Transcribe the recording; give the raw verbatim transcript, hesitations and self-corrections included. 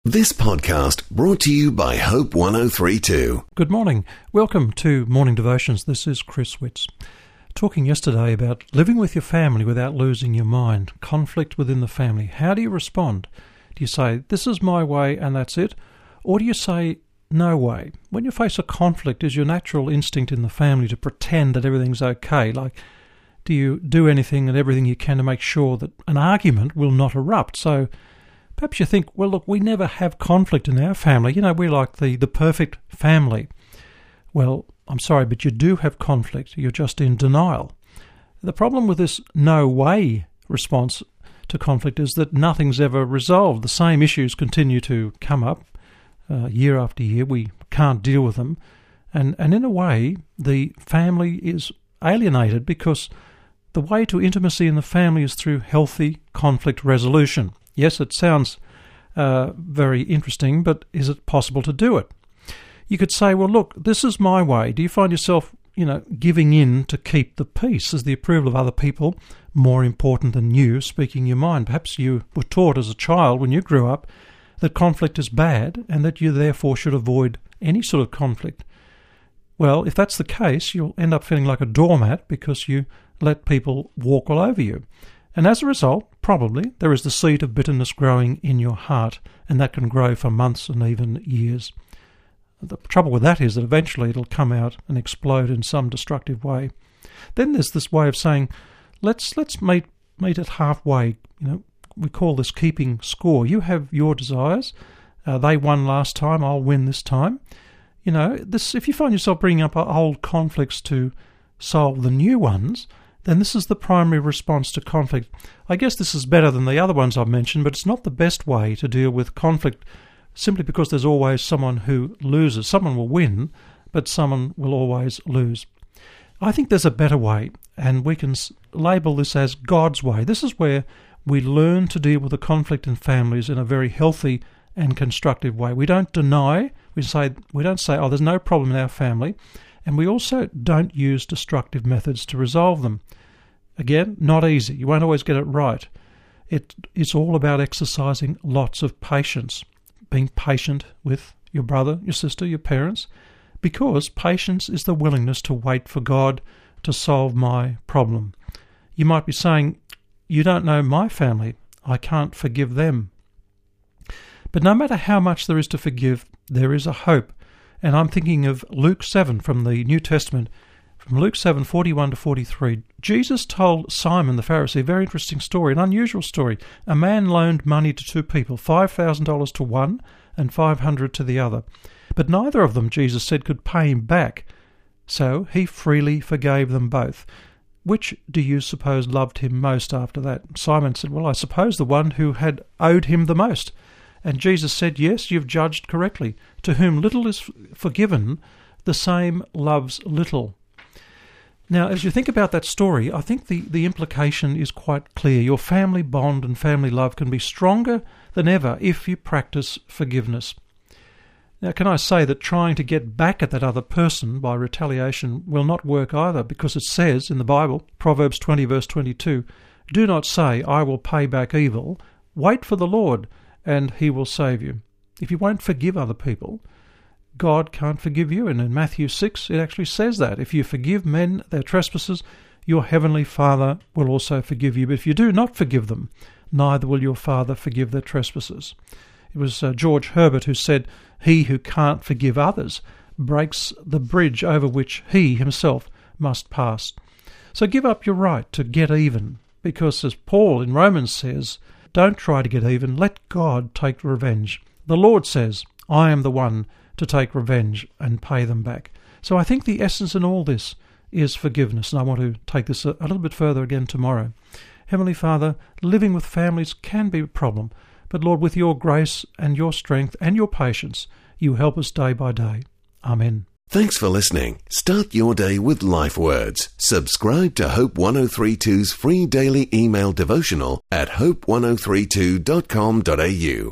This podcast brought to you by Hope one oh three point two. Good morning. Welcome to Morning Devotions. This is Chris Witts. Talking yesterday about living with your family without losing your mind, conflict within the family. How do you respond? Do you say, this is my way and that's it? Or do you say, no way? When you face a conflict, is your natural instinct in the family to pretend that everything's okay? Like, do you do anything and everything you can to make sure that an argument will not erupt? So perhaps you think, well, look, we never have conflict in our family. You know, we're like the, the perfect family. Well, I'm sorry, but you do have conflict. You're just in denial. The problem with this no way response to conflict is that nothing's ever resolved. The same issues continue to come up uh, year after year. We can't deal with them. And, and in a way, the family is alienated because the way to intimacy in the family is through healthy conflict resolution. Yes, it sounds uh, very interesting, but is it possible to do it? You could say, well, look, this is my way. Do you find yourself, you know, giving in to keep the peace? Is the approval of other people more important than you speaking your mind? Perhaps you were taught as a child when you grew up that conflict is bad and that you therefore should avoid any sort of conflict. Well, if that's the case, you'll end up feeling like a doormat because you let people walk all over you. And as a result, probably, there is the seed of bitterness growing in your heart, and that can grow for months and even years. The trouble with that is that eventually it'll come out and explode in some destructive way. Then there's this way of saying, let's let's meet meet it halfway. You know, we call this keeping score. You have your desires. Uh, they won last time. I'll win this time. You know, this. If you find yourself bringing up old conflicts to solve the new ones, then this is the primary response to conflict. I guess this is better than the other ones I've mentioned, but it's not the best way to deal with conflict simply because there's always someone who loses. Someone will win, but someone will always lose. I think there's a better way, and we can label this as God's way. This is where we learn to deal with the conflict in families in a very healthy and constructive way. We don't deny, we say we don't say, oh, there's no problem in our family. And we also don't use destructive methods to resolve them. Again, not easy. You won't always get it right. It, it's all about exercising lots of patience, being patient with your brother, your sister, your parents, because patience is the willingness to wait for God to solve my problem. You might be saying, you don't know my family. I can't forgive them. But no matter how much there is to forgive, there is a hope. And I'm thinking of Luke seven from the New Testament, from Luke seven, forty-one to forty-three. Jesus told Simon the Pharisee a very interesting story, an unusual story. A man loaned money to two people, five thousand dollars to one and five hundred dollars to the other. But neither of them, Jesus said, could pay him back. So he freely forgave them both. Which do you suppose loved him most after that? Simon said, well, I suppose the one who had owed him the most. And Jesus said, yes, you've judged correctly. To whom little is forgiven, the same loves little. Now, as you think about that story, I think the, the implication is quite clear. Your family bond and family love can be stronger than ever if you practice forgiveness. Now, can I say that trying to get back at that other person by retaliation will not work either, because it says in the Bible, Proverbs twenty, verse twenty-two, do not say, I will pay back evil. Wait for the Lord, and he will save you. If you won't forgive other people, God can't forgive you. And in Matthew six, it actually says that. If you forgive men their trespasses, your heavenly Father will also forgive you. But if you do not forgive them, neither will your Father forgive their trespasses. It was uh, George Herbert who said, he who can't forgive others breaks the bridge over which he himself must pass. So give up your right to get even, because as Paul in Romans says, don't try to get even, let God take revenge. The Lord says, I am the one to take revenge and pay them back. So I think the essence in all this is forgiveness, and I want to take this a, a little bit further again tomorrow. Heavenly Father, living with families can be a problem, but Lord, with your grace and your strength and your patience, you help us day by day. Amen. Thanks for listening. Start your day with Life Words. Subscribe to Hope one oh three point two's free daily email devotional at hope one oh three two dot com dot a u.